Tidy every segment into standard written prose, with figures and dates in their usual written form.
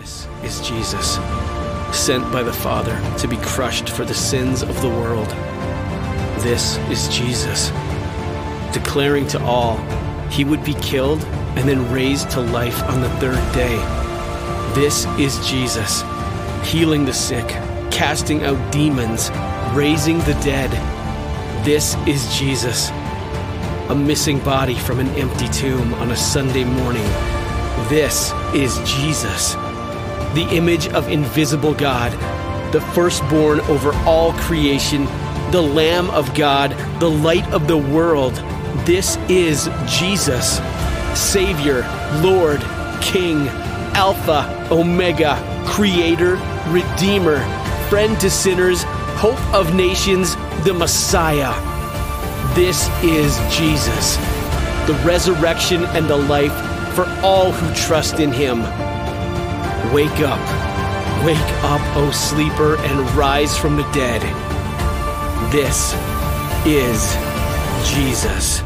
This is Jesus, sent by the Father to be crushed for the sins of the world. This is Jesus, declaring to all he would be killed and then raised to life on the third day. This is Jesus, healing the sick, casting out demons, raising the dead. This is Jesus, a missing body from an empty tomb on a Sunday morning. This is Jesus, the image of invisible God, the firstborn over all creation, the Lamb of God, the light of the world. This is Jesus, Savior, Lord, King, Alpha, Omega, Creator, Redeemer, friend to sinners, hope of nations, the Messiah. This is Jesus, the resurrection and the life for all who trust in him. Wake up, O sleeper, and rise from the dead. This is Jesus.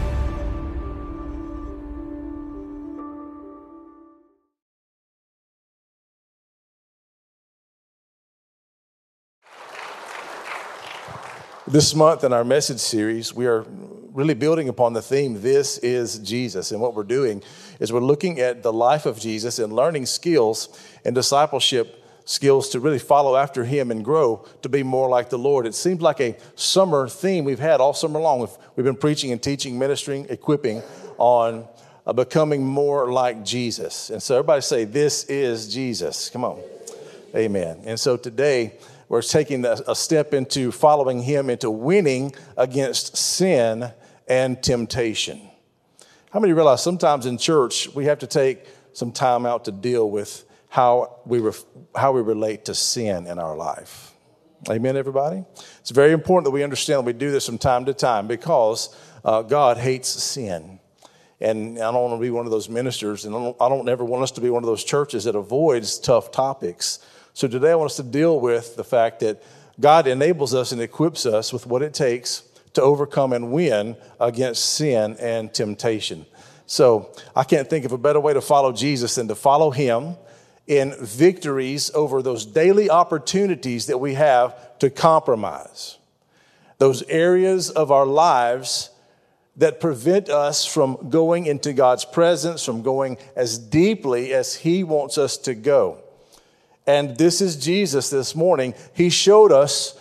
This month in our message series, we are really building upon the theme, This is Jesus. And what we're doing is we're looking at the life of Jesus and learning skills and discipleship skills to really follow after him and grow to be more like the Lord. It seems like a summer theme we've had all summer long. We've been preaching and teaching, ministering, equipping on becoming more like Jesus. And so everybody say, this is Jesus. Come on. Amen. And so today, we're taking a step into following him, into winning against sin and temptation. How many realize sometimes in church we have to take some time out to deal with how we relate to sin in our life? Amen, everybody? It's very important that we understand that we do this from time to time because God hates sin. And I don't want to be one of those ministers, and I don't ever want us to be one of those churches that avoids tough topics. So today I want us to deal with the fact that God enables us and equips us with what it takes to overcome and win against sin and temptation. So I can't think of a better way to follow Jesus than to follow him in victories over those daily opportunities that we have to compromise. Those areas of our lives that prevent us from going into God's presence, from going as deeply as he wants us to go. And this is Jesus this morning. He showed us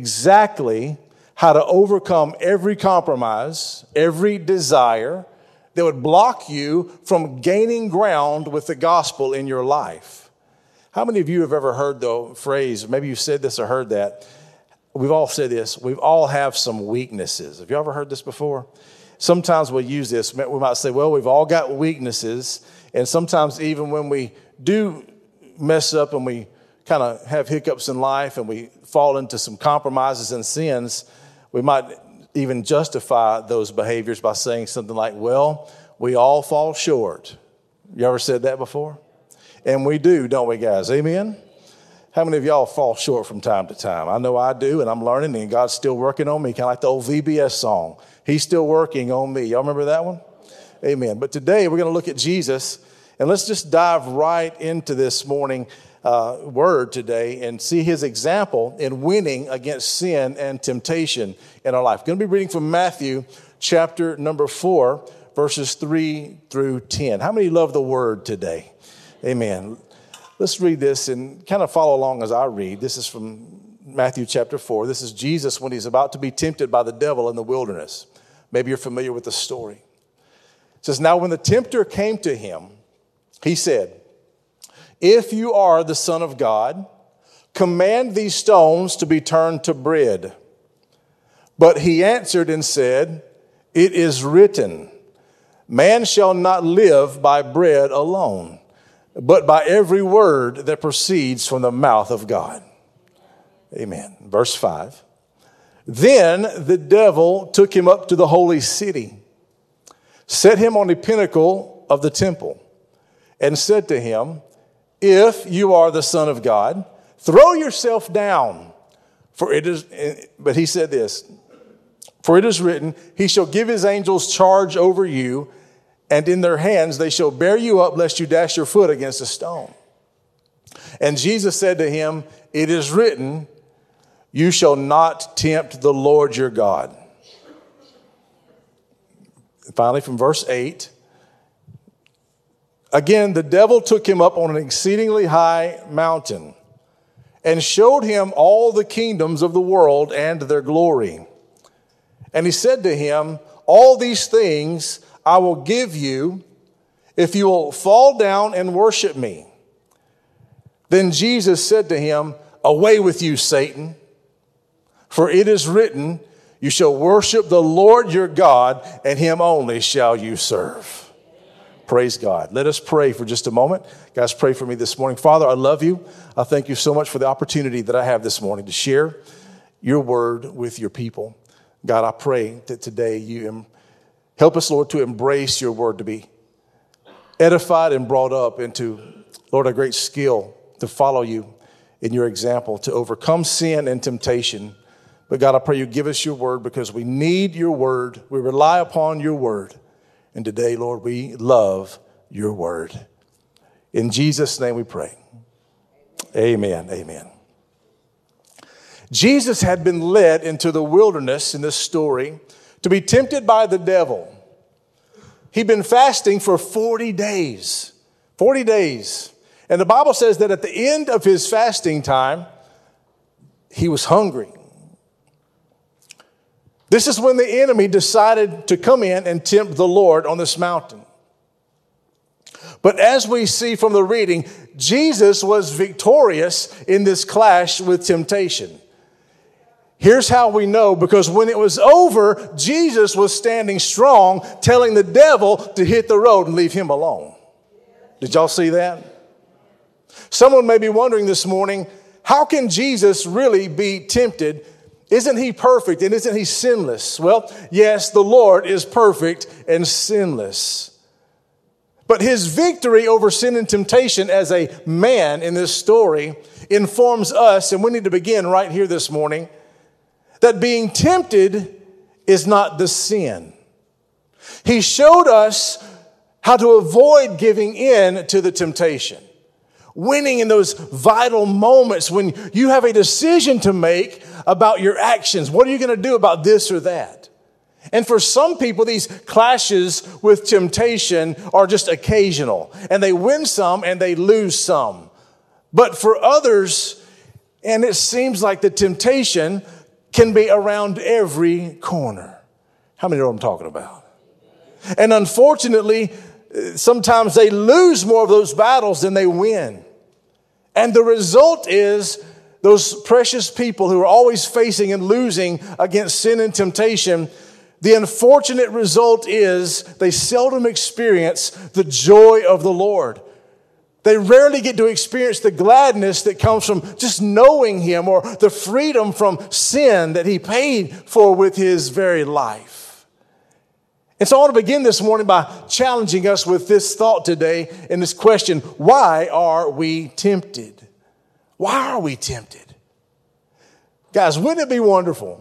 exactly how to overcome every compromise, every desire that would block you from gaining ground with the gospel in your life. How many of you have ever heard the phrase, maybe you've said this or heard that, we've all said this, we all have some weaknesses. Have you ever heard this before? Sometimes we'll use this. We might say, well, we've all got weaknesses. And sometimes even when we do mess up and we kind of have hiccups in life and we fall into some compromises and sins, we might even justify those behaviors by saying something like, well, we all fall short. You ever said that before? And we do, don't we, guys? Amen? How many of y'all fall short from time to time? I know I do, and I'm learning, and God's still working on me, kind of like the old VBS song. He's still working on me. Y'all remember that one? Amen. But today we're going to look at Jesus. And let's just dive right into this morning word today and see his example in winning against sin and temptation in our life. I'm going to be reading from Matthew chapter number 4, verses 3 through 10. How many love the word today? Amen. Let's read this and kind of follow along as I read. This is from Matthew chapter 4. This is Jesus when he's about to be tempted by the devil in the wilderness. Maybe you're familiar with the story. It says, now when the tempter came to him, he said, if you are the Son of God, command these stones to be turned to bread. But he answered and said, it is written, man shall not live by bread alone, but by every word that proceeds from the mouth of God. Amen. Verse 5. Then the devil took him up to the holy city, set him on the pinnacle of the temple, and said to him, if you are the Son of God, throw yourself down. But he said this, for it is written, he shall give his angels charge over you, and in their hands they shall bear you up, lest you dash your foot against a stone. And Jesus said to him, "It is written, you shall not tempt the Lord your God." Finally, from verse 8, again, the devil took him up on an exceedingly high mountain and showed him all the kingdoms of the world and their glory. And he said to him, "All these things I will give you if you will fall down and worship me." Then Jesus said to him, "Away with you, Satan, for it is written, you shall worship the Lord your God, and him only shall you serve." Praise God. Let us pray for just a moment. Guys, pray for me this morning. Father, I love you. I thank you so much for the opportunity that I have this morning to share your word with your people. God, I pray that today you help us, Lord, to embrace your word, to be edified and brought up into, Lord, a great skill to follow you in your example, to overcome sin and temptation. But God, I pray you give us your word because we need your word. We rely upon your word. And today, Lord, we love your word. In Jesus' name we pray. Amen. Amen. Jesus had been led into the wilderness in this story to be tempted by the devil. He'd been fasting for 40 days. 40 days. And the Bible says that at the end of his fasting time, he was hungry. This is when the enemy decided to come in and tempt the Lord on this mountain. But as we see from the reading, Jesus was victorious in this clash with temptation. Here's how we know, because when it was over, Jesus was standing strong, telling the devil to hit the road and leave him alone. Did y'all see that? Someone may be wondering this morning, how can Jesus really be tempted? Isn't he perfect and isn't he sinless? Well, yes, the Lord is perfect and sinless. But his victory over sin and temptation as a man in this story informs us, and we need to begin right here this morning, that being tempted is not the sin. He showed us how to avoid giving in to the temptation. Winning in those vital moments when you have a decision to make about your actions. What are you going to do about this or that? And for some people, these clashes with temptation are just occasional. And they win some and they lose some. But for others, and it seems like the temptation can be around every corner. How many know what I'm talking about? And unfortunately, sometimes they lose more of those battles than they win. And the result is those precious people who are always facing and losing against sin and temptation, the unfortunate result is they seldom experience the joy of the Lord. They rarely get to experience the gladness that comes from just knowing him, or the freedom from sin that he paid for with his very life. And so I want to begin this morning by challenging us with this thought today and this question: why are we tempted? Why are we tempted? Guys, wouldn't it be wonderful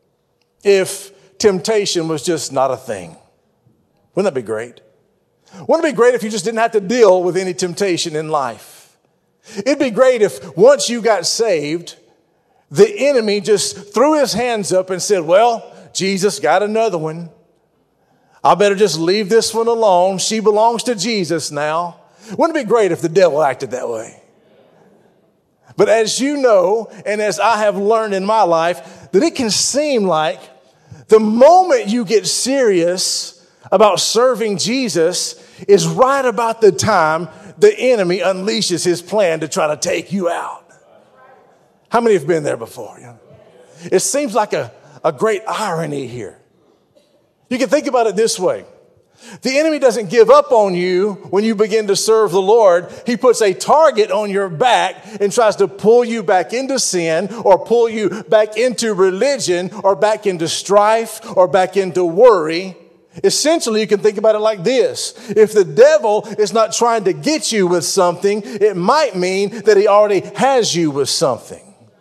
if temptation was just not a thing? Wouldn't that be great? Wouldn't it be great if you just didn't have to deal with any temptation in life? It'd be great if once you got saved, the enemy just threw his hands up and said, well, Jesus got another one. I better just leave this one alone. She belongs to Jesus now. Wouldn't it be great if the devil acted that way? But as you know, and as I have learned in my life, that it can seem like the moment you get serious about serving Jesus is right about the time the enemy unleashes his plan to try to take you out. How many have been there before? It seems like a great irony here. You can think about it this way. The enemy doesn't give up on you when you begin to serve the Lord. He puts a target on your back and tries to pull you back into sin, or pull you back into religion, or back into strife, or back into worry. Essentially, you can think about it like this. If the devil is not trying to get you with something, it might mean that he already has you with something.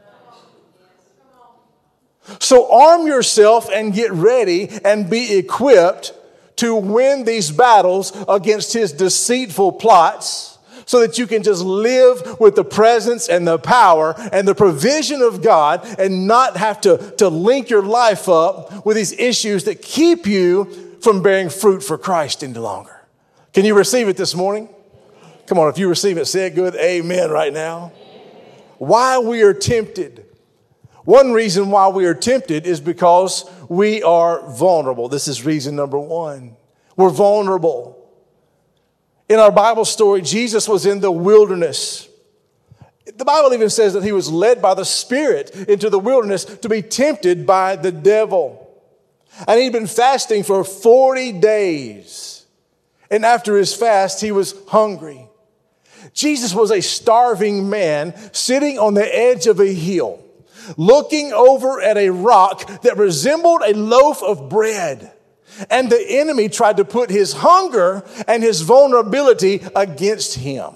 So arm yourself and get ready and be equipped to win these battles against his deceitful plots, so that you can just live with the presence and the power and the provision of God and not have to link your life up with these issues that keep you from bearing fruit for Christ any longer. Can you receive it this morning? Come on, if you receive it, say it good. Amen right now. Why we are tempted. One reason why we are tempted is because we are vulnerable. This is reason number one. We're vulnerable. In our Bible story, Jesus was in the wilderness. The Bible even says that he was led by the Spirit into the wilderness to be tempted by the devil. And he'd been fasting for 40 days. And after his fast, he was hungry. Jesus was a starving man sitting on the edge of a hill, looking over at a rock that resembled a loaf of bread. And the enemy tried to put his hunger and his vulnerability against him.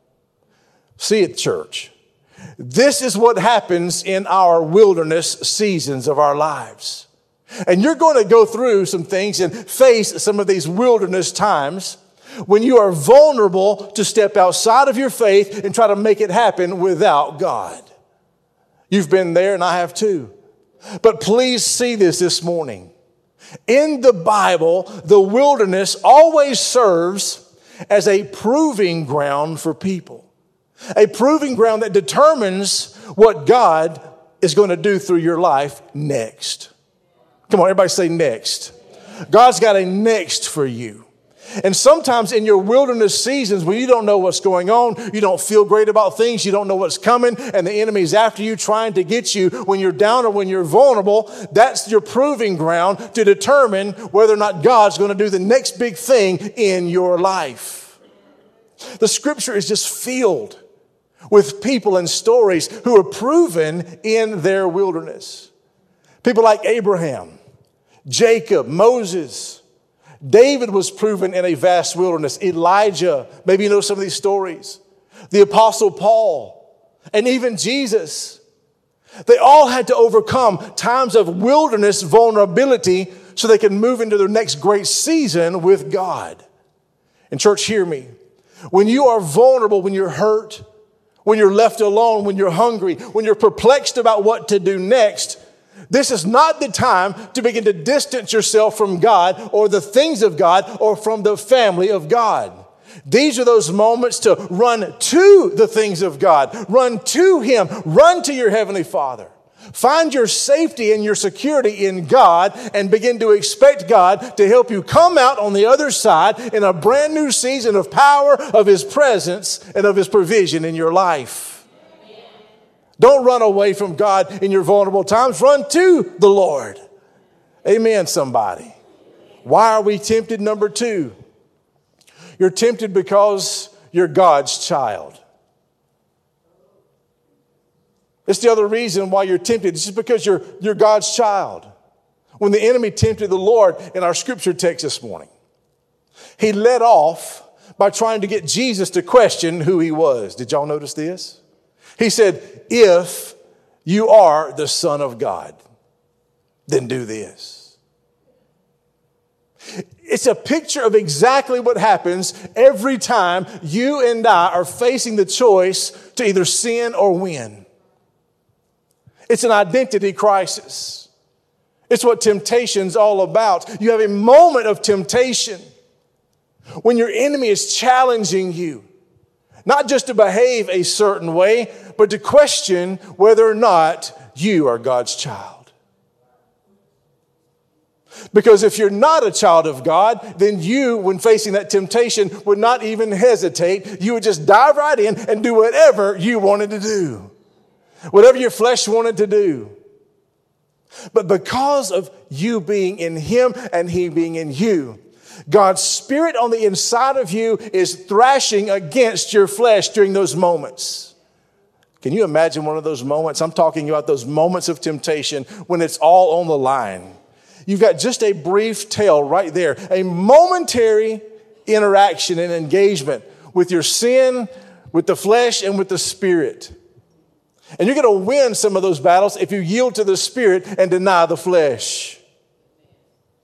See it, church. This is what happens in our wilderness seasons of our lives. And you're going to go through some things and face some of these wilderness times when you are vulnerable to step outside of your faith and try to make it happen without God. You've been there and I have too. But please see this morning. In the Bible, the wilderness always serves as a proving ground for people. A proving ground that determines what God is going to do through your life next. Come on, everybody say next. God's got a next for you. And sometimes in your wilderness seasons when you don't know what's going on, you don't feel great about things, you don't know what's coming, and the enemy's after you trying to get you when you're down or when you're vulnerable, that's your proving ground to determine whether or not God's going to do the next big thing in your life. The scripture is just filled with people and stories who are proven in their wilderness. People like Abraham, Jacob, Moses. David was proven in a vast wilderness. Elijah, maybe you know some of these stories. The Apostle Paul, and even Jesus. They all had to overcome times of wilderness vulnerability so they can move into their next great season with God. And church, hear me. When you are vulnerable, when you're hurt, when you're left alone, when you're hungry, when you're perplexed about what to do next, this is not the time to begin to distance yourself from God or the things of God or from the family of God. These are those moments to run to the things of God. Run to Him. Run to your Heavenly Father. Find your safety and your security in God and begin to expect God to help you come out on the other side in a brand new season of power, of His presence, and of His provision in your life. Don't run away from God in your vulnerable times. Run to the Lord. Amen, somebody. Why are we tempted? Number two, you're tempted because you're God's child. It's the other reason why you're tempted. It's just because you're God's child. When the enemy tempted the Lord in our scripture text this morning, he led off by trying to get Jesus to question who he was. Did y'all notice this? He said, if you are the Son of God, then do this. It's a picture of exactly what happens every time you and I are facing the choice to either sin or win. It's an identity crisis. It's what temptation's all about. You have a moment of temptation when your enemy is challenging you, not just to behave a certain way, but to question whether or not you are God's child. Because if you're not a child of God, then you, when facing that temptation, would not even hesitate. You would just dive right in and do whatever you wanted to do. Whatever your flesh wanted to do. But because of you being in Him and He being in you, God's Spirit on the inside of you is thrashing against your flesh during those moments. Can you imagine one of those moments? I'm talking about those moments of temptation when it's all on the line. You've got just a brief tale right there, a momentary interaction and engagement with your sin, with the flesh, and with the Spirit. And you're going to win some of those battles if you yield to the Spirit and deny the flesh.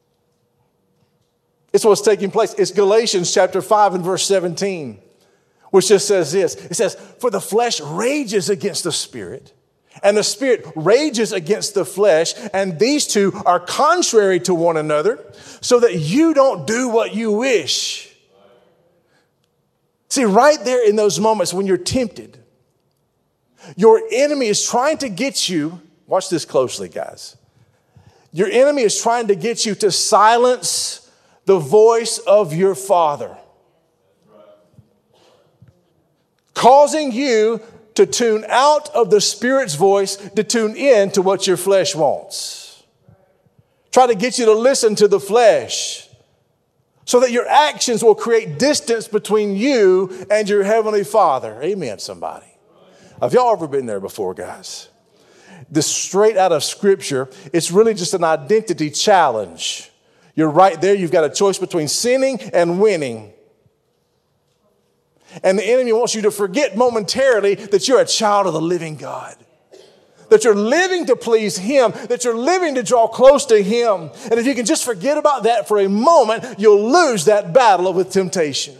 It's what's taking place. It's Galatians chapter 5 and verse 17. which just says this. It says, for the flesh rages against the spirit, and the spirit rages against the flesh, and these two are contrary to one another, so that you don't do what you wish. See, right there in those moments when you're tempted, your enemy is trying to get you, watch this closely, guys. Your enemy is trying to get you to silence the voice of your Father, causing you to tune out of the Spirit's voice to tune in to what your flesh wants. Try to get you to listen to the flesh so that your actions will create distance between you and your Heavenly Father. Amen, somebody. Have y'all ever been there before, guys? This straight out of Scripture, it's really just an identity challenge. You're right there. You've got a choice between sinning and winning. And the enemy wants you to forget momentarily that you're a child of the living God, that you're living to please Him, that you're living to draw close to Him. And if you can just forget about that for a moment, you'll lose that battle with temptation.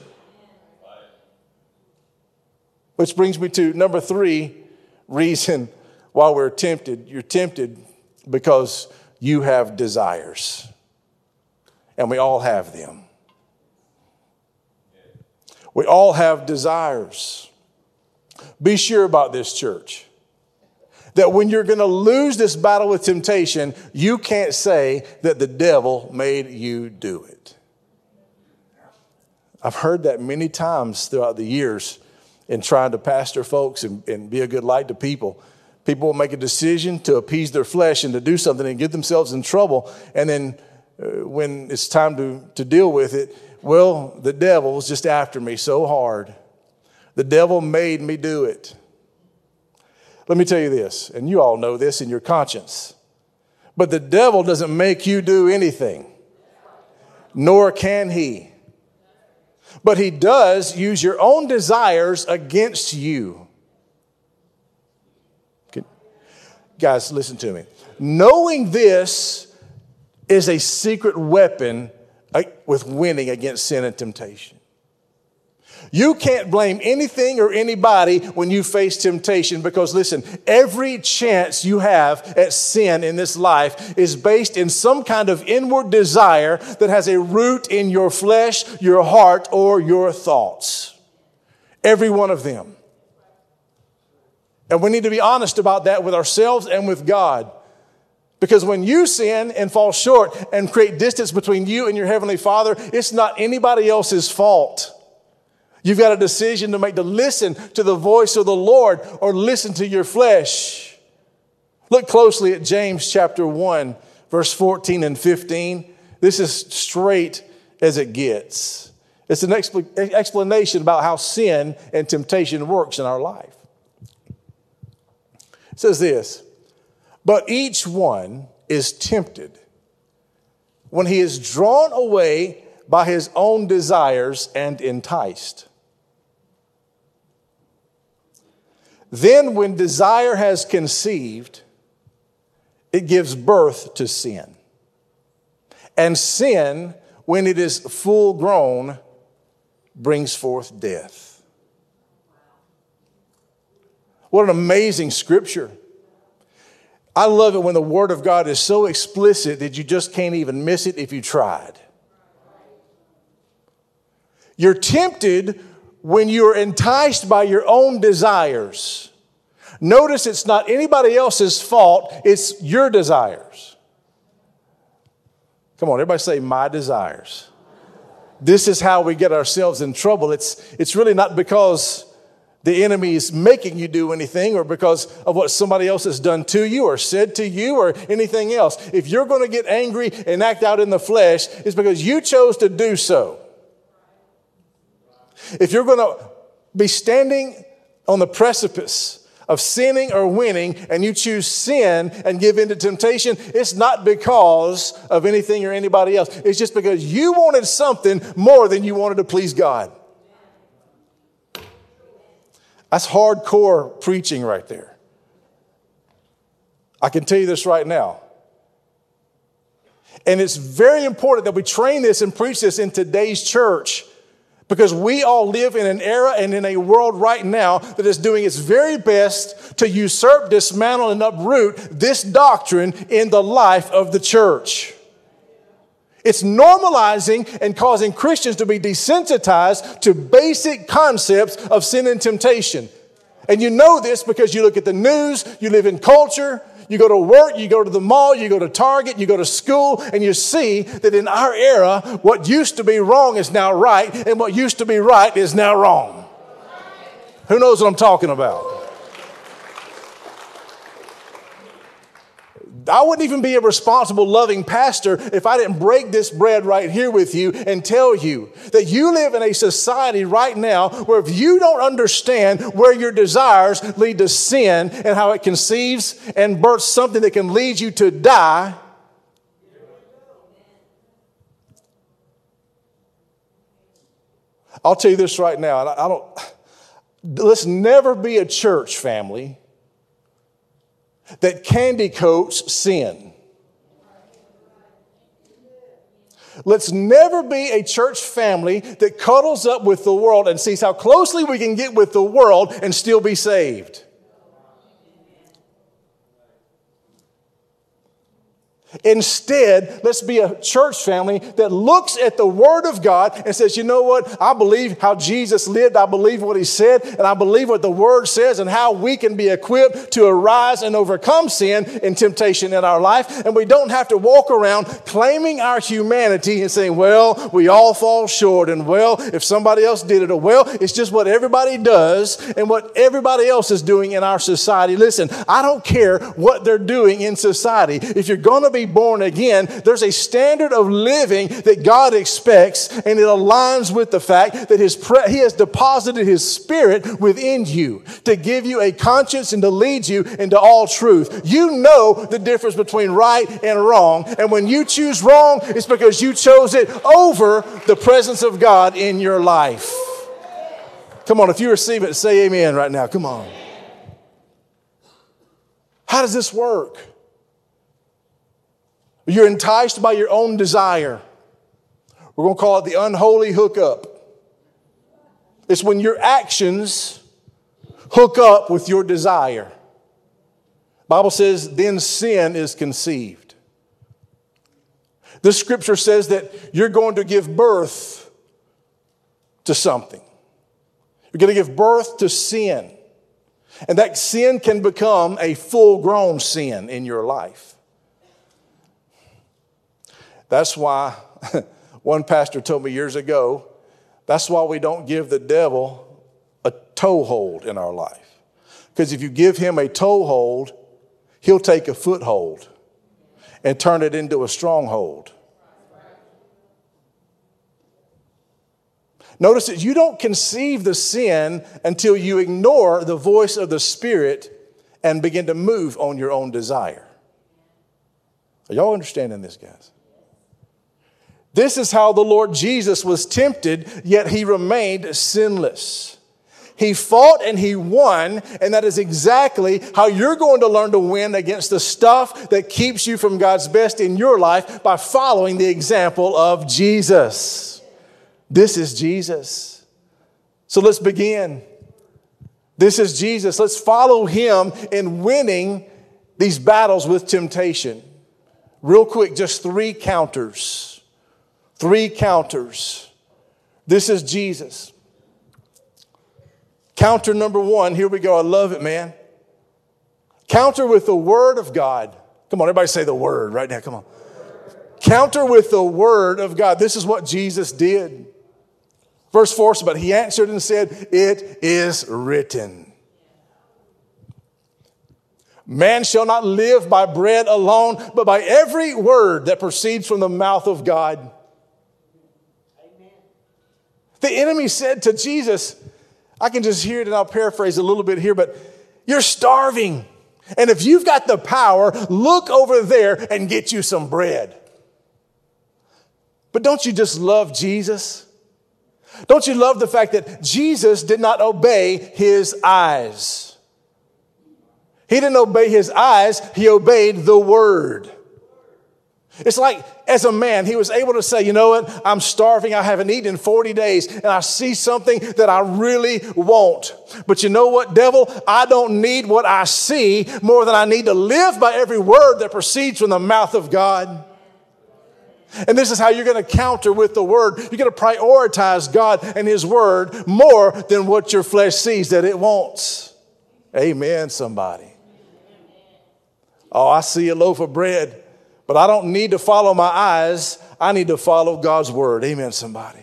Which brings me to number 3 reason why we're tempted. You're tempted because you have desires. And we all have them. We all have desires. Be sure about this, church, that when you're going to lose this battle with temptation, you can't say that the devil made you do it. I've heard that many times throughout the years in trying to pastor folks and be a good light to people. People will make a decision to appease their flesh and to do something and get themselves in trouble. And then when it's time to deal with it, well, the devil was just after me so hard. The devil made me do it. Let me tell you this, and you all know this in your conscience. But the devil doesn't make you do anything, nor can he. But he does use your own desires against you. Okay. Guys, listen to me. Knowing this is a secret weapon with winning against sin and temptation. You can't blame anything or anybody when you face temptation because, listen, every chance you have at sin in this life is based in some kind of inward desire that has a root in your flesh, your heart, or your thoughts. Every one of them. And we need to be honest about that with ourselves and with God. Because when you sin and fall short and create distance between you and your Heavenly Father, it's not anybody else's fault. You've got a decision to make to listen to the voice of the Lord or listen to your flesh. Look closely at James chapter 1, verse 14 and 15. This is straight as it gets. It's an explanation about how sin and temptation works in our life. It says this, but each one is tempted when he is drawn away by his own desires and enticed. Then when desire has conceived, it gives birth to sin. And sin, when it is full grown, brings forth death. What an amazing scripture. I love it when the Word of God is so explicit that you just can't even miss it if you tried. You're tempted when you're enticed by your own desires. Notice it's not anybody else's fault, it's your desires. Come on, everybody say, my desires. This is how we get ourselves in trouble. It's really not because the enemy is making you do anything or because of what somebody else has done to you or said to you or anything else. If you're going to get angry and act out in the flesh, it's because you chose to do so. If you're going to be standing on the precipice of sinning or winning and you choose sin and give in to temptation, it's not because of anything or anybody else. It's just because you wanted something more than you wanted to please God. That's hardcore preaching right there. I can tell you this right now. And it's very important that we train this and preach this in today's church Because we all live in an era and in a world right now that is doing its very best to usurp, dismantle, and uproot this doctrine in the life of the church. It's normalizing and causing Christians to be desensitized to basic concepts of sin and temptation. And you know this because you look at the news, you live in culture, you go to work, you go to the mall, you go to Target, you go to school, and you see that in our era, what used to be wrong is now right, and what used to be right is now wrong. Who knows what I'm talking about? I wouldn't even be a responsible, loving pastor if I didn't break this bread right here with you and tell you that you live in a society right now where if you don't understand where your desires lead to sin and how it conceives and births something that can lead you to die, I'll tell you this right now. Let's never be a church family that candy coats sin. Let's never be a church family that cuddles up with the world and sees how closely we can get with the world and still be saved. Instead, let's be a church family that looks at the Word of God and says, you know what? I believe how Jesus lived. I believe what He said. And I believe what the Word says and how we can be equipped to arise and overcome sin and temptation in our life. And we don't have to walk around claiming our humanity and saying, well, we all fall short. And well, if somebody else did it, or well, it's just what everybody does and what everybody else is doing in our society. Listen, I don't care what they're doing in society. If you're going to be born again, there's a standard of living that God expects, and it aligns with the fact that He has deposited His Spirit within you to give you a conscience and to lead you into all truth. You know the difference between right and wrong, and when you choose wrong, it's because you chose it over the presence of God in your life. Come on, if you receive it, say amen right now. Come on. How does this work? You're enticed by your own desire. We're going to call it the unholy hookup. It's when your actions hook up with your desire. The Bible says, then sin is conceived. This scripture says that you're going to give birth to something. You're going to give birth to sin. And that sin can become a full-grown sin in your life. That's why one pastor told me years ago, that's why we don't give the devil a toehold in our life. Because if you give him a toehold, he'll take a foothold and turn it into a stronghold. Notice that you don't conceive the sin until you ignore the voice of the Spirit and begin to move on your own desire. Are y'all understanding this, guys? This is how the Lord Jesus was tempted, yet He remained sinless. He fought and He won, and that is exactly how you're going to learn to win against the stuff that keeps you from God's best in your life by following the example of Jesus. This is Jesus. So let's begin. This is Jesus. Let's follow Him in winning these battles with temptation. Real quick, just 3 counters. 3 counters. This is Jesus. Counter number 1. Here we go. I love it, man. Counter with the Word of God. Come on, everybody say the Word right now. Come on. Counter with the Word of God. This is what Jesus did. Verse 4 says, but He answered and said, it is written. Man shall not live by bread alone, but by every word that proceeds from the mouth of God. The enemy said to Jesus, I can just hear it and I'll paraphrase a little bit here, but you're starving. And if you've got the power, look over there and get you some bread. But don't you just love Jesus? Don't you love the fact that Jesus did not obey His eyes? He didn't obey His eyes, He obeyed the Word. It's like, as a man, he was able to say, you know what, I'm starving, I haven't eaten in 40 days, and I see something that I really want. But you know what, devil? I don't need what I see more than I need to live by every word that proceeds from the mouth of God. And this is how you're going to counter with the word. You're going to prioritize God and his word more than what your flesh sees that it wants. Amen, somebody. Oh, I see a loaf of bread. But I don't need to follow my eyes. I need to follow God's word. Amen, somebody.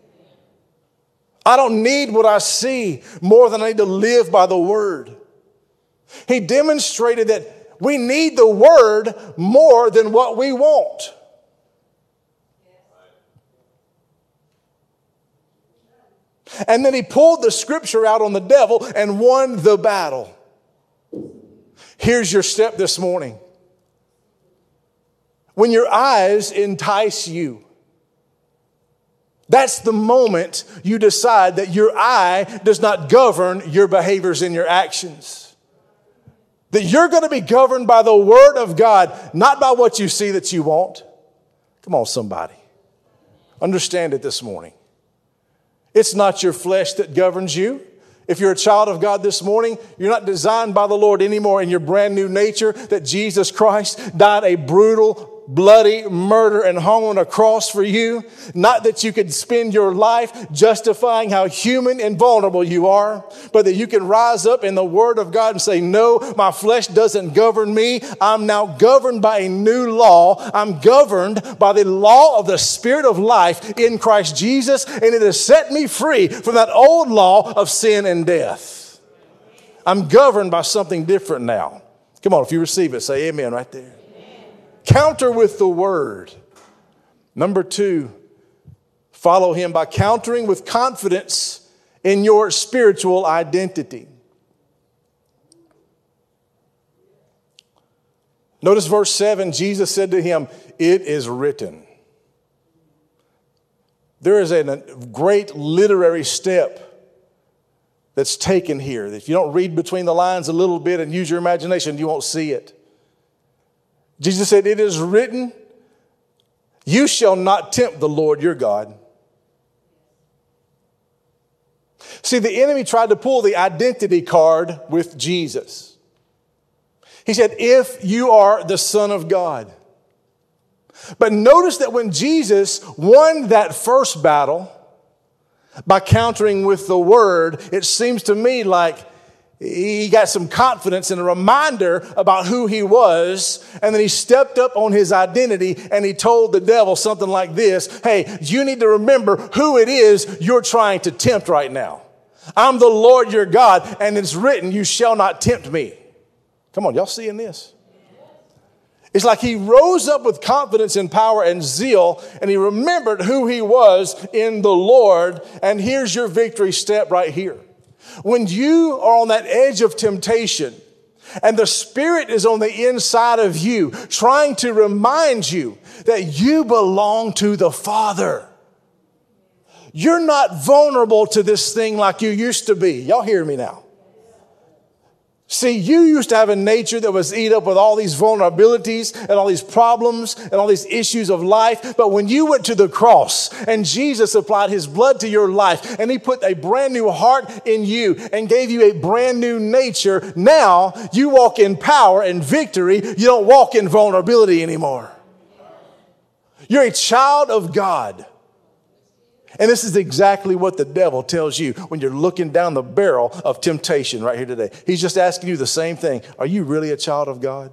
I don't need what I see more than I need to live by the word. He demonstrated that we need the word more than what we want. And then he pulled the scripture out on the devil and won the battle. Here's your step this morning. When your eyes entice you, that's the moment you decide that your eye does not govern your behaviors and your actions. That you're going to be governed by the word of God, not by what you see that you want. Come on, somebody. Understand it this morning. It's not your flesh that governs you. If you're a child of God this morning, you're not designed by the Lord anymore in your brand new nature that Jesus Christ died a brutal, bloody murder and hung on a cross for you. Not that you could spend your life justifying how human and vulnerable you are, but that you can rise up in the word of God and say, no, my flesh doesn't govern me. I'm now governed by a new law. I'm governed by the law of the Spirit of life in Christ Jesus, and it has set me free from that old law of sin and death. I'm governed by something different now. Come on, if you receive it, say amen right there. Counter with the word. Number 2, follow him by countering with confidence in your spiritual identity. Notice verse 7, Jesus said to him, it is written. There is a great literary step that's taken here. If you don't read between the lines a little bit and use your imagination, you won't see it. Jesus said, it is written, you shall not tempt the Lord your God. See, the enemy tried to pull the identity card with Jesus. He said, if you are the Son of God. But notice that when Jesus won that first battle by countering with the word, it seems to me like he got some confidence and a reminder about who he was. And then he stepped up on his identity and he told the devil something like this. Hey, you need to remember who it is you're trying to tempt right now. I'm the Lord your God, and it's written, you shall not tempt me. Come on, y'all seeing this? It's like he rose up with confidence and power and zeal, and he remembered who he was in the Lord. And here's your victory step right here. When you are on that edge of temptation and the Spirit is on the inside of you trying to remind you that you belong to the Father, you're not vulnerable to this thing like you used to be. Y'all hear me now? See, you used to have a nature that was eat up with all these vulnerabilities and all these problems and all these issues of life. But when you went to the cross and Jesus applied his blood to your life and he put a brand new heart in you and gave you a brand new nature, now you walk in power and victory. You don't walk in vulnerability anymore. You're a child of God. And this is exactly what the devil tells you when you're looking down the barrel of temptation right here today. He's just asking you the same thing. Are you really a child of God?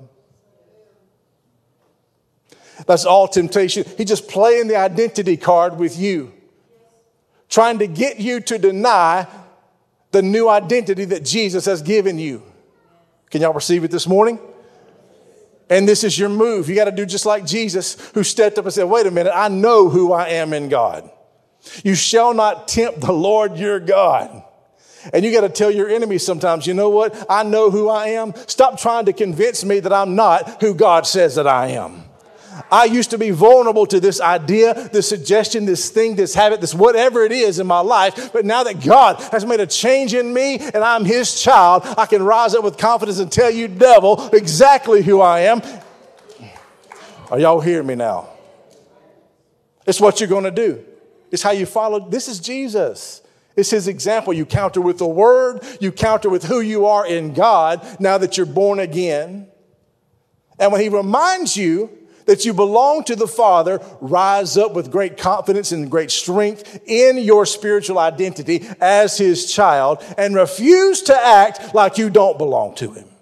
That's all temptation. He's just playing the identity card with you, trying to get you to deny the new identity that Jesus has given you. Can y'all receive it this morning? And this is your move. You got to do just like Jesus, who stepped up and said, wait a minute, I know who I am in God. You shall not tempt the Lord your God. And you got to tell your enemies sometimes, you know what? I know who I am. Stop trying to convince me that I'm not who God says that I am. I used to be vulnerable to this idea, this suggestion, this thing, this habit, this whatever it is in my life. But now that God has made a change in me and I'm his child, I can rise up with confidence and tell you, devil, exactly who I am. Are y'all hearing me now? It's what you're going to do. It's how you follow. This is Jesus. It's his example. You counter with the word. You counter with who you are in God now that you're born again. And when he reminds you that you belong to the Father, rise up with great confidence and great strength in your spiritual identity as his child and refuse to act like you don't belong to him.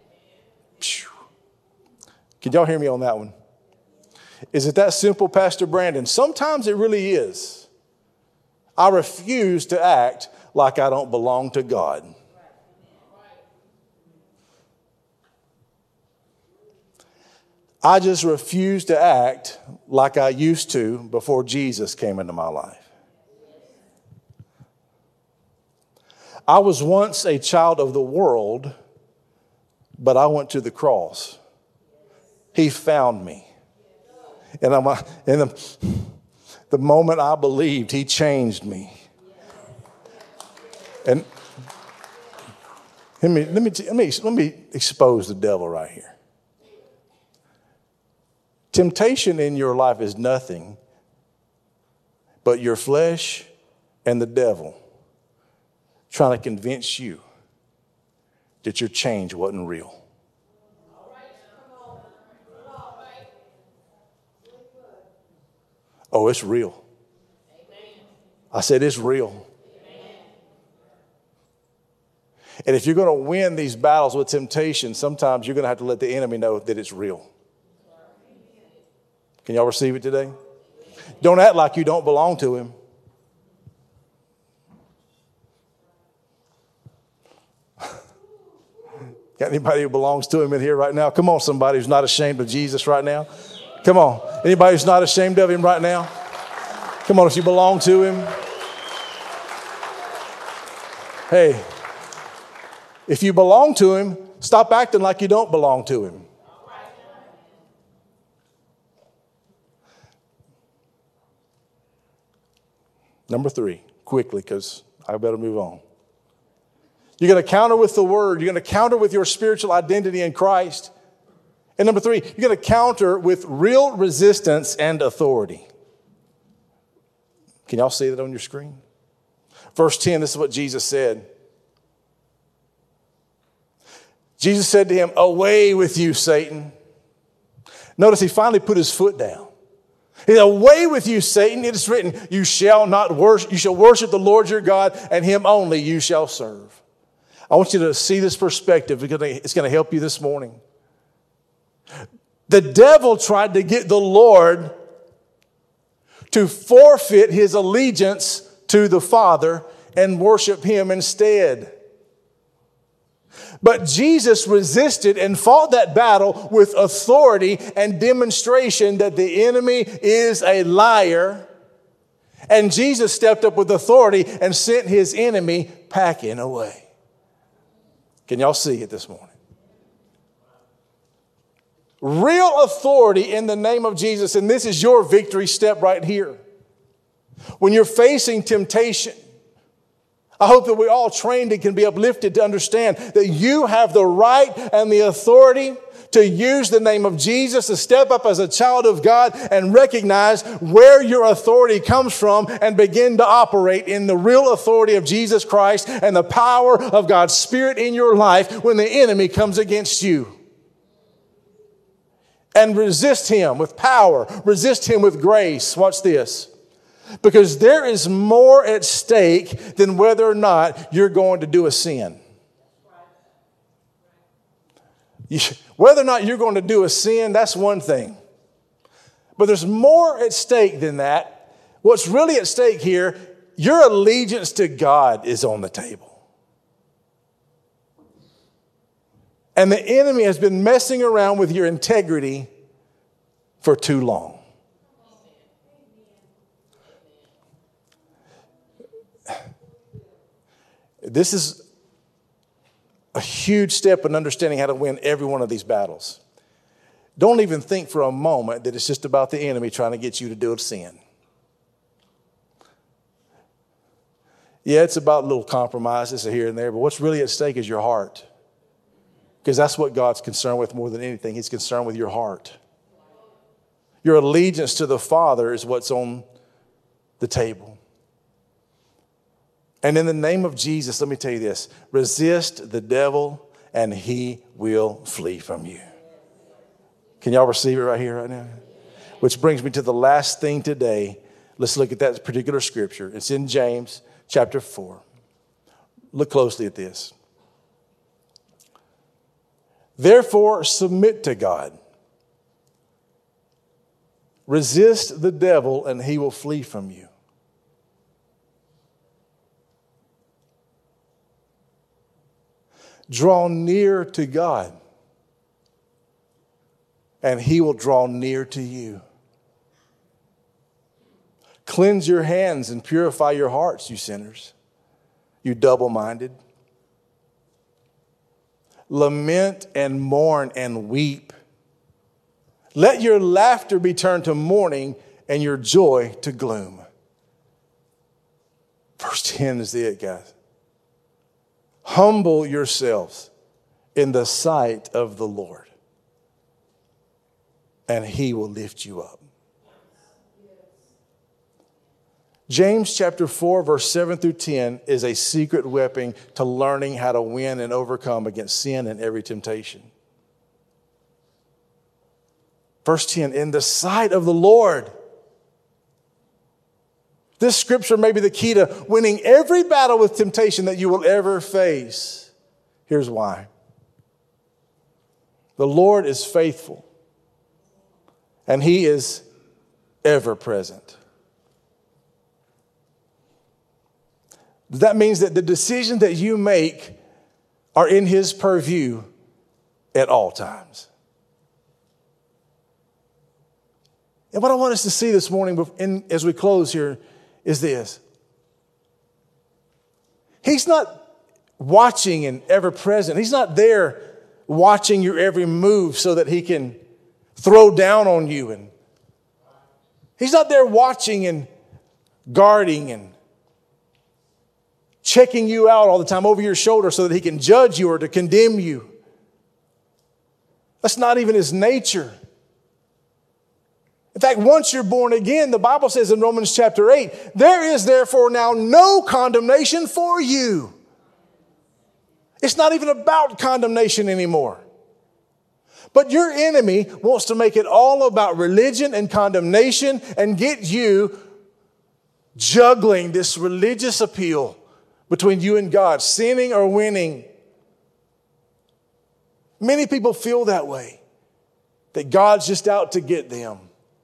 Can y'all hear me on that one? Is it that simple, Pastor Brandon? Sometimes it really is. I refuse to act like I don't belong to God. I just refuse to act like I used to before Jesus came into my life. I was once a child of the world, but I went to the cross. He found me. And the moment I believed, he changed me. And let me expose the devil right here. Temptation in your life is nothing but your flesh and the devil trying to convince you that your change wasn't real. Oh, it's real. I said it's real. And if you're going to win these battles with temptation, sometimes you're going to have to let the enemy know that it's real. Can y'all receive it today? Don't act like you don't belong to him. Got anybody who belongs to him in here right now? Come on, somebody who's not ashamed of Jesus right now. Come on. Anybody who's not ashamed of him right now? Come on, if you belong to him. Hey, if you belong to him, stop acting like you don't belong to him. Number 3, quickly, because I better move on. You're going to counter with the word. You're going to counter with your spiritual identity in Christ. And number 3, you're going to counter with real resistance and authority. Can y'all see that on your screen? Verse 10, this is what Jesus said. Jesus said to him, "Away with you, Satan." Notice he finally put his foot down. He said, "Away with you, Satan. It is written, you shall worship the Lord your God, and him only you shall serve." I want you to see this perspective because it's going to help you this morning. The devil tried to get the Lord to forfeit his allegiance to the Father and worship him instead. But Jesus resisted and fought that battle with authority and demonstration that the enemy is a liar. And Jesus stepped up with authority and sent his enemy packing away. Can y'all see it this morning? Real authority in the name of Jesus. And this is your victory step right here. When you're facing temptation, I hope that we all trained and can be uplifted to understand that you have the right and the authority to use the name of Jesus, to step up as a child of God and recognize where your authority comes from and begin to operate in the real authority of Jesus Christ and the power of God's Spirit in your life when the enemy comes against you. And resist him with power. Resist him with grace. Watch this. Because there is more at stake than whether or not you're going to do a sin. Whether or not you're going to do a sin, that's one thing. But there's more at stake than that. What's really at stake here, your allegiance to God is on the table. And the enemy has been messing around with your integrity for too long. This is a huge step in understanding how to win every one of these battles. Don't even think for a moment that it's just about the enemy trying to get you to do a sin. Yeah, it's about little compromises here and there, but what's really at stake is your heart. Because that's what God's concerned with more than anything. He's concerned with your heart. Your allegiance to the Father is what's on the table. And in the name of Jesus, let me tell you this. Resist the devil and he will flee from you. Can y'all receive it right here, right now? Which brings me to the last thing today. Let's look at that particular scripture. It's in James chapter 4. Look closely at this. Therefore, submit to God. Resist the devil and he will flee from you. Draw near to God and he will draw near to you. Cleanse your hands and purify your hearts, you sinners, you double-minded. Lament and mourn and weep. Let your laughter be turned to mourning and your joy to gloom. Verse 10 is it, guys. Humble yourselves in the sight of the Lord, and he will lift you up. James chapter 4, verse 7 through 10 is a secret weapon to learning how to win and overcome against sin and every temptation. Verse 10, in the sight of the Lord. This scripture may be the key to winning every battle with temptation that you will ever face. Here's why. The Lord is faithful, and he is ever present. That means that the decisions that you make are in his purview at all times. And what I want us to see this morning as we close here is this. He's not watching and ever present. He's not there watching your every move so that he can throw down on you. And he's not there watching and guarding and checking you out all the time over your shoulder so that he can judge you or to condemn you. That's not even his nature. In fact, once you're born again, the Bible says in Romans chapter 8, there is therefore now no condemnation for you. It's not even about condemnation anymore. But your enemy wants to make it all about religion and condemnation and get you juggling this religious appeal between you and God, sinning or winning. Many people feel that way, that God's just out to get them.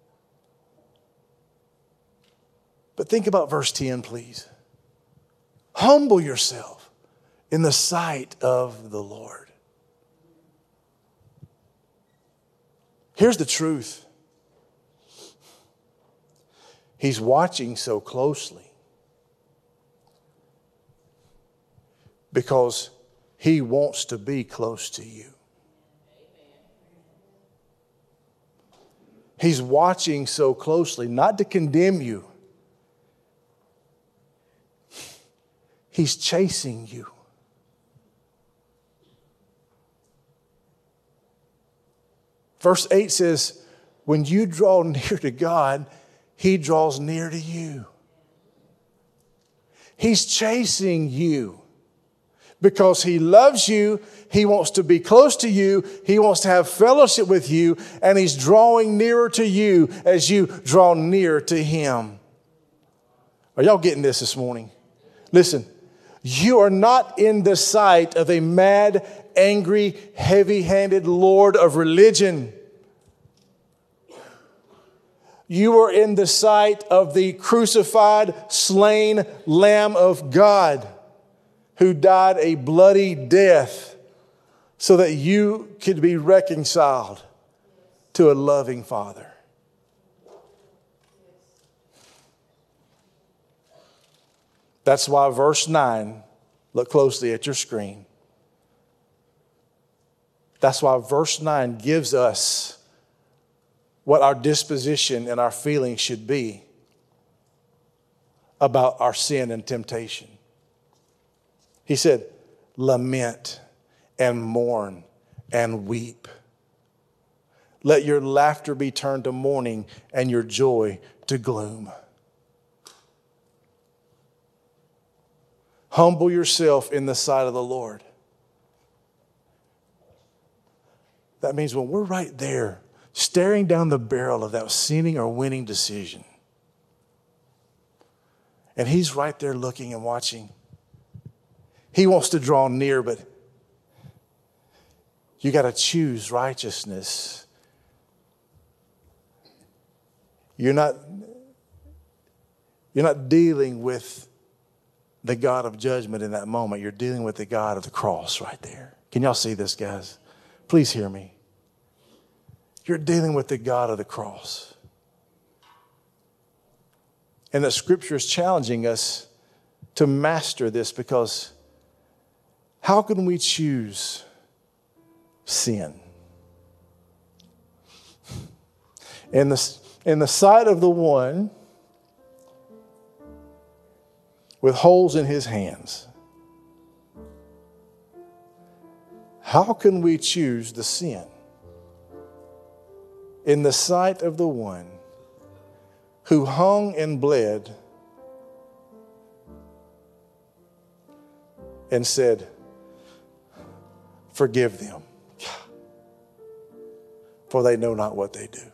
But think about verse 10, please. Humble yourself in the sight of the Lord. Here's the truth. He's watching so closely because he wants to be close to you. He's watching so closely, not to condemn you. He's chasing you. Verse 8 says, when you draw near to God, he draws near to you. He's chasing you because he loves you. He wants to be close to you. He wants to have fellowship with you, and he's drawing nearer to you as you draw near to him. Are y'all getting this morning? Listen, you are not in the sight of a mad, angry, heavy-handed Lord of religion. You are in the sight of the crucified, slain Lamb of God who died a bloody death so that you could be reconciled to a loving Father. That's why verse 9, look closely at your screen. That's why verse 9 gives us what our disposition and our feelings should be about our sin and temptation. He said, lament and mourn and weep. Let your laughter be turned to mourning and your joy to gloom. Humble yourself in the sight of the Lord. That means when we're right there, staring down the barrel of that sinning or winning decision, and He's right there looking and watching. He wants to draw near, but you got to choose righteousness. You're not dealing with the God of judgment in that moment. You're dealing with the God of the cross right there. Can y'all see this, guys? Please hear me. You're dealing with the God of the cross. And the Scripture is challenging us to master this, because how can we choose sin? In the sight of the one with holes in his hands, how can we choose the sin? In the sight of the one who hung and bled and said, forgive them, for they know not what they do.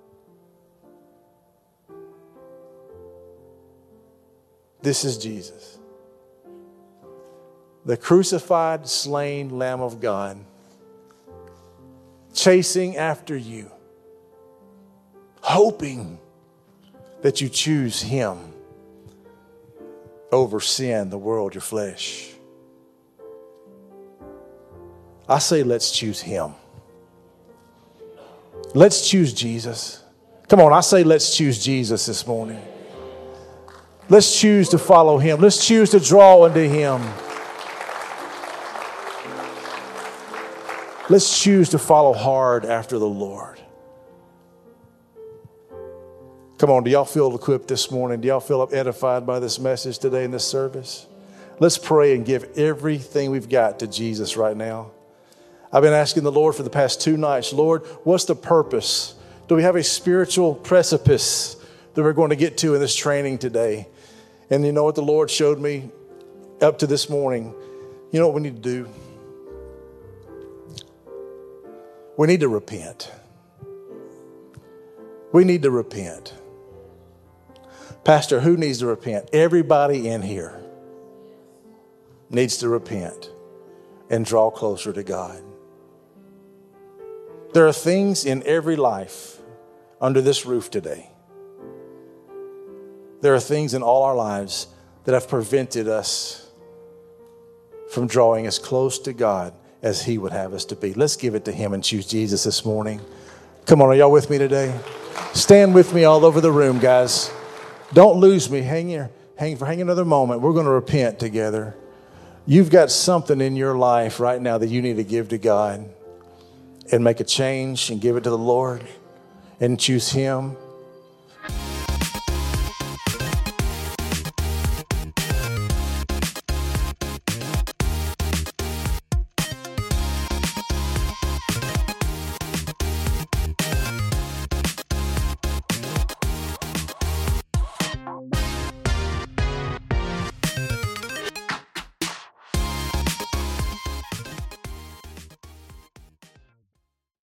This is Jesus, the crucified, slain Lamb of God, chasing after you, hoping that you choose Him over sin, the world, your flesh. I say let's choose Him. Let's choose Jesus. Come on, I say let's choose Jesus this morning. Let's choose to follow Him. Let's choose to draw unto Him. Let's choose to follow hard after the Lord. Come on, do y'all feel equipped this morning? Do y'all feel edified by this message today in this service? Let's pray and give everything we've got to Jesus right now. I've been asking the Lord for the past 2 nights, Lord, what's the purpose? Do we have a spiritual precipice that we're going to get to in this training today? And you know what the Lord showed me up to this morning? You know what we need to do? We need to repent. We need to repent. Pastor, who needs to repent? Everybody in here needs to repent and draw closer to God. There are things in every life under this roof today. There are things in all our lives that have prevented us from drawing as close to God as He would have us to be. Let's give it to Him and choose Jesus this morning. Come on, are y'all with me today? Stand with me all over the room, guys. Don't lose me. Hang another moment. We're going to repent together. You've got something in your life right now that you need to give to God and make a change and give it to the Lord and choose Him.